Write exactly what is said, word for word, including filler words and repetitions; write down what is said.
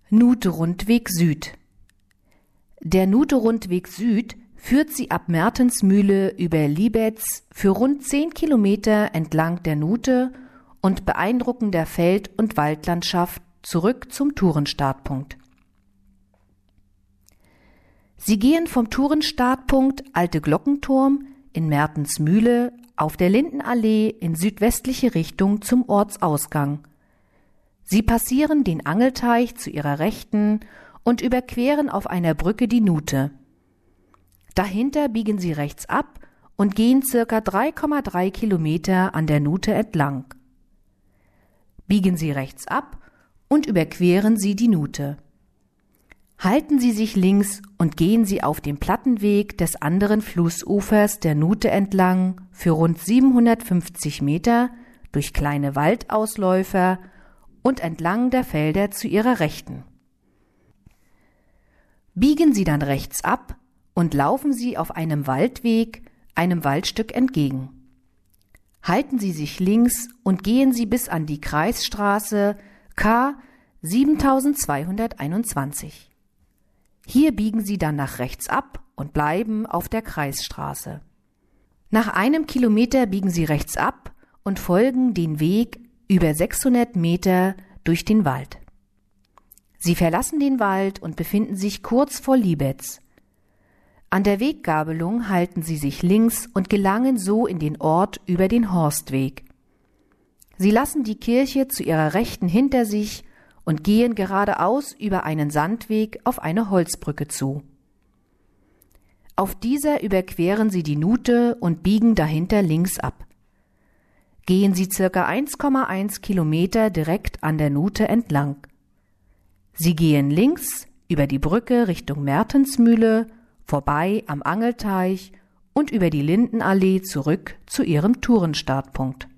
Nute-Rundweg Süd. Der Nute-Rundweg Süd führt Sie ab Mertensmühle über Liebetz für rund zehn Kilometer entlang der Nute und beeindruckender Feld- und Waldlandschaft zurück zum Tourenstartpunkt. Sie gehen vom Tourenstartpunkt Alte Glockenturm in Mertensmühle auf der Lindenallee in südwestliche Richtung zum Ortsausgang. Sie passieren den Angelteich zu Ihrer Rechten und überqueren auf einer Brücke die Nute. Dahinter biegen Sie rechts ab und gehen circa drei Komma drei Kilometer an der Nute entlang. Biegen Sie rechts ab und überqueren Sie die Nute. Halten Sie sich links und gehen Sie auf dem Plattenweg des anderen Flussufers der Nute entlang für rund siebenhundertfünfzig Meter durch kleine Waldausläufer und entlang der Felder zu Ihrer Rechten. Biegen Sie dann rechts ab und laufen Sie auf einem Waldweg einem Waldstück entgegen. Halten Sie sich links und gehen Sie bis an die Kreisstraße K siebentausendzweihunderteinundzwanzig. Hier biegen Sie dann nach rechts ab und bleiben auf der Kreisstraße. Nach einem Kilometer biegen Sie rechts ab und folgen den Weg über sechshundert Meter durch den Wald. Sie verlassen den Wald und befinden sich kurz vor Liebetz. An der Weggabelung halten Sie sich links und gelangen so in den Ort über den Horstweg. Sie lassen die Kirche zu Ihrer Rechten hinter sich und gehen geradeaus über einen Sandweg auf eine Holzbrücke zu. Auf dieser überqueren Sie die Nute und biegen dahinter links ab. Gehen Sie circa eins Komma eins Kilometer direkt an der Nute entlang. Sie gehen links über die Brücke Richtung Mertensmühle, vorbei am Angelteich und über die Lindenallee zurück zu Ihrem Tourenstartpunkt.